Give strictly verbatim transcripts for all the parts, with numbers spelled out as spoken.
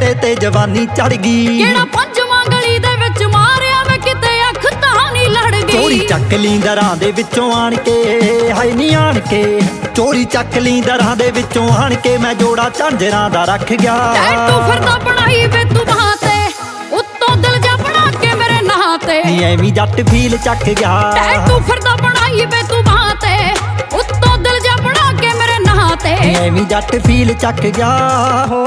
ਤੇਰੇ ਤੇ ਜਵਾਨੀ ਚੜ ਗਈ। ਕਿਹੜਾ ਪੰਜਵਾਂ ਗਲੀ ਦੇ ਵਿੱਚ ਮਾਰਿਆ ਵੇ ਕਿਤੇ ਅੱਖ ਤਾਂ ਨਹੀਂ ਲੜ ਗਈ। ਚੋਰੀ ਚੱਕ ਲਈ ਦਰਾਂ ਦੇ ਵਿੱਚੋਂ ਆਣ ਕੇ, ਹਾਏ ਨੀ ਆਣ ਕੇ ਚੋਰੀ ਚੱਕ ਲਈ ਦਰਾਂ ਦੇ ਵਿੱਚੋਂ ਆਣ ਕੇ ਮੈਂ ਜੋੜਾ ਝਾਂਜਰਾਂ ਦਾ ਰੱਖ ਗਿਆ। ਟੈਟੂ ਫਿਰਦਾ ਬਣਾਈ ਵੇ ਤੂੰ ਬਾਹਾਂ ਤੇ, ਉੱਤੋਂ ਦਿਲ ਜਾ ਬਣਾ ਕੇ ਮੇਰੇ ਨਾਂ ਤੇ। ਨੀ ਐਵੇਂ ਜੱਟ ਫੀਲ ਚੱਕ ਗਿਆ। ਟੈਟੂ ਫਿਰਦਾ ਬਣਾਈ ਵੇ ਤੂੰ ਬਾਹਾਂ ਤੇ, ਉੱਤੋਂ ਦਿਲ ਜਾ ਬਣਾ ਕੇ ਮੇਰੇ ਨਾਂ ਤੇ। ਨੀ ਐਵੇਂ ਜੱਟ ਫੀਲ ਚੱਕ ਗਿਆ ਹੋ।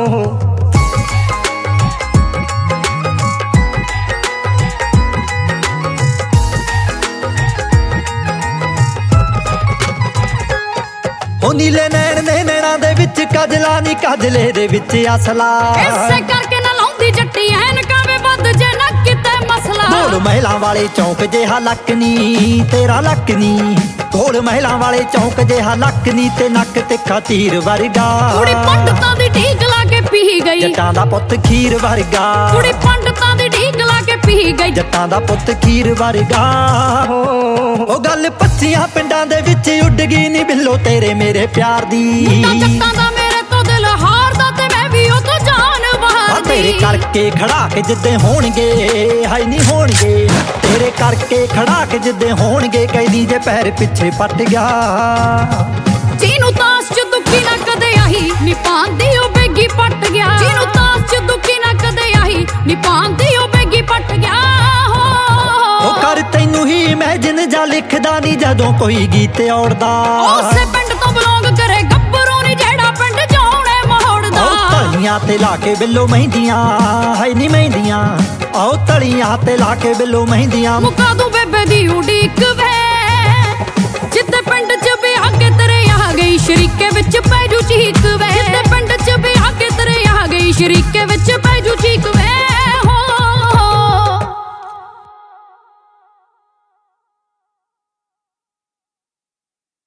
ਉਹ ਨੀਲੇ ਨੈਣ ਨੇ ਨੈਣਾਂ ਦੇ ਵਿੱਚ ਕਜਲਾ ਨੀ ਕਜਲੇ ਦੇ ਵਿੱਚ ਅਸਲਾ। ਇਸੇ ਕਰਕੇ ਨਾ ਲਾਉਂਦੀ ਜੱਟੀ ਐਨਕਾਂ ਵੇ ਵੱਧ ਜੇ ਨਾ ਕਿਤੇ ਮਸਲਾ। ਗੋਲ ਮਹਿਲਾਂ ਵਾਲੇ ਚੌਂਕ ਜਿਹਾ ਲੱਕ ਨੀ ਤੇਰਾ ਲੱਕ ਨੀ। ਗੋਲ ਮਹਿਲਾਂ ਵਾਲੇ ਚੌਂਕ ਜਿਹਾ ਲੱਕ ਨੀ ਤੇ ਨੱਕ ਤਿੱਖਾ ਤੀਰ ਵਰਗਾ। ਕੁੜੀ ਪੰਡਤਾਂ ਦੀ ਢੀਕ ਲਾ ਕੇ ਪੀ ਗਈ। ਜੱਟਾਂ ਦਾ ਪੁੱਤ ਖੀਰ ਵਰਗਾ। ਕੁੜੀ ਪੰਡਤਾਂ ਦੀ ਢੀਕ ਲਾ ਕੇ ਪੀ ਗਈ। ਜੱਟਾਂ ਦਾ ਪੁੱਤ ਖੀਰ ਵਰਗਾ ਹੋ। ਉਹ ਗੱਲ ਪੱਚੀਆਂ ਪਿੰਡਾਂ ਦੇ ਵਿੱਚ ਉੱਡ ਗਈ ਨੀ ਬਿੱਲੋ ਤੇਰੇ ਮੇਰੇ ਪਿਆਰ ਦੀ। ਮੁੰਡਾ ਜੱਟਾਂ ਦਾ ਮੇਰੇ ਤੋਂ ਦਿਲ ਹਾਰਦਾ ਤੇ ਮੈਂ ਵੀ ਉਹ ਤੋਂ ਜਾਨ ਵਾਰਦੀ। ਤੇਰੇ ਕਰਕੇ ਖੜਾ ਕੇ ਜਿੱਦੇ ਹੋਣਗੇ, ਹਾਏ ਨੀ ਹੋਣਗੇ ਤੇਰੇ ਕਰਕੇ ਖੜਾ ਕੇ ਜਿੱਦੇ ਹੋਣਗੇ। ਕਹਿੰਦੀ ਜੇ ਪੈਰ ਪਿੱਛੇ ਪੱਟ ਗਿਆ। ਜਿਹਨੂੰ ਤਾਸ ਚ ਦੁੱਖੀ ਨਾ ਕਦੇ ਆਹੀ ਨੀ ਪਾਉਂਦੀ ਉਹ ਬੇਗੀ ਪੱਟ ਗਿਆ। ਜਿਹਨੂੰ ਤਾਸ ਚ ਦੁੱਖੀ ਨਾ ਕਦੇ ਆਹੀ ਨੀ ਪਾਉਂਦੀ ਉਹ ਬੇਗੀ ਪੱਟ ਗਿਆ ਹੋ। ਉਹ ਕਰ ਤੈਨੂੰ ਹੀ ਇਮੇਜਿਨ ਜਾਂ ਲਿਖਦਾ ਨੀ ਜਦੋਂ ਕੋਈ ਗੀਤ ਔੜਦਾ। ਉਸੇ ਪਿੰਡ ਤੋਂ ਬਿਲੋਂਗ ਕਰੇ ਗੱਭਰੂ ਨੀ ਜਿਹੜਾ ਪਿੰਡ ਜਾਉਣੇ ਮੋੜਦਾ। ਉਹ ਤਲੀਆਂ ਤੇ ਲਾ ਕੇ ਬਿੱਲੋ ਮਹਿੰਦੀਆਂ, ਹਾਏ ਨੀ ਮਹਿੰਦੀਆਂ। ਆਓ ਤਲੀਆਂ ਤੇ ਲਾ ਕੇ ਬਿੱਲੋ ਮਹਿੰਦੀਆਂ। ਮੁਕਾ ਦੂੰ ਬੇਬੇ ਦੀ ਉਡੀਕ